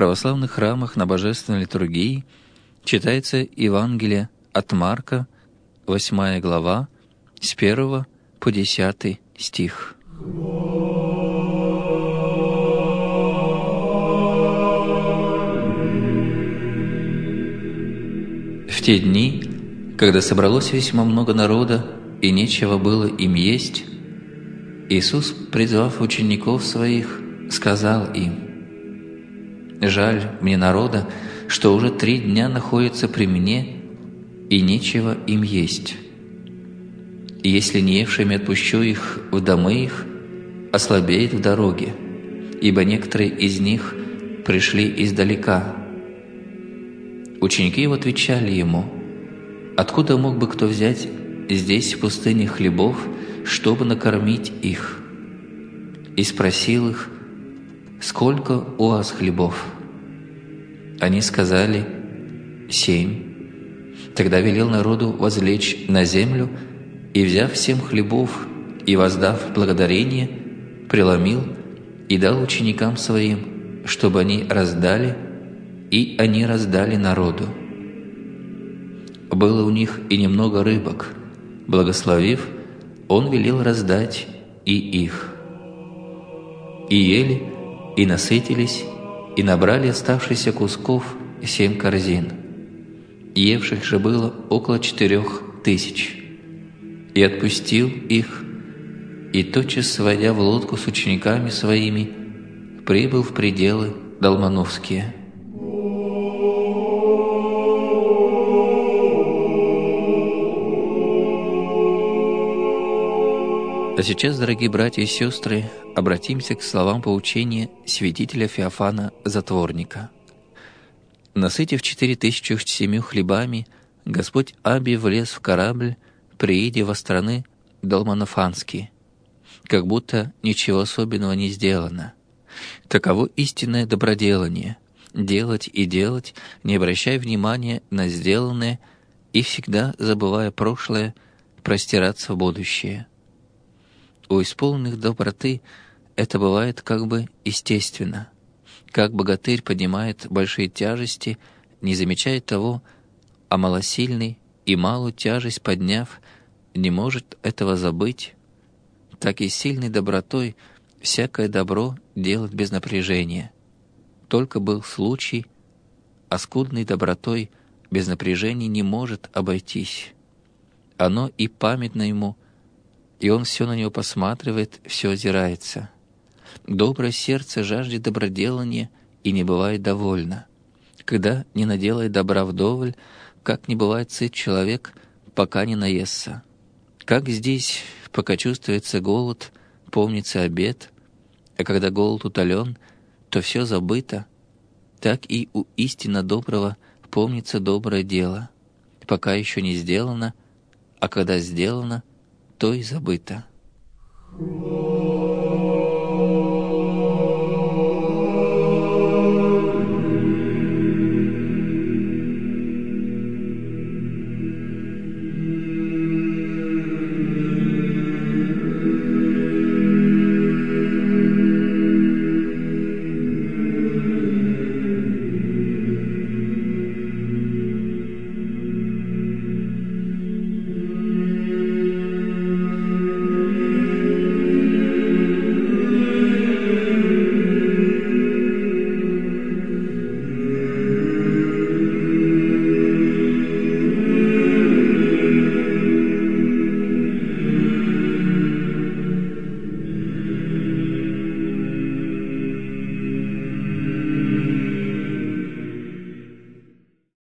православных храмах на божественной литургии читается Евангелие от Марка, 8 глава, с 1 по 10 стих. В те дни, когда собралось весьма много народа, и нечего было им есть, Иисус, призвав учеников Своих, сказал им: «Жаль мне народа, что уже 3 дня находится при мне, и нечего им есть. И если не евшими отпущу их в домы их, ослабеет в дороге, ибо некоторые из них пришли издалека». Ученики его отвечали ему: «Откуда мог бы кто взять здесь в пустыне хлебов, чтобы накормить их?» И спросил их: «Сколько у вас хлебов?» Они сказали: 7. Тогда велел народу возлечь на землю, и, взяв 7 хлебов и воздав благодарение, преломил и дал ученикам Своим, чтобы они раздали, и они раздали народу. Было у них и немного рыбок. Благословив, Он велел раздать и их. И ели, и насытились, и набрали оставшихся кусков 7 корзин. Евших же было около 4000. И отпустил их, и тотчас, сводя в лодку с учениками Своими, прибыл в пределы Далмановские. А сейчас, дорогие братья и сестры, обратимся к словам поучения святителя Феофана Затворника. Насытив 4007 хлебами, Господь Аби влез в корабль, приидя во страны Далманофанские, как будто ничего особенного не сделано. Таково истинное доброделание — делать и делать, не обращая внимания на сделанное и всегда, забывая прошлое, простираться в будущее. У исполненных доброты это бывает как бы естественно. Как богатырь поднимает большие тяжести, не замечая того, а малосильный, и малую тяжесть подняв, не может этого забыть, так и сильной добротой всякое добро делать без напряжения. Только был случай, а скудной добротой без напряжения не может обойтись. Оно и памятно ему, и он все на него посматривает, все озирается. Доброе сердце жаждет доброделания и не бывает довольно. Когда не наделает добра вдоволь, как не бывает сыт человек, пока не наестся. Как здесь, пока чувствуется голод, помнится обед, а когда голод утолен, то все забыто, так и у истинно доброго помнится доброе дело, пока еще не сделано, а когда сделано, то и забыто.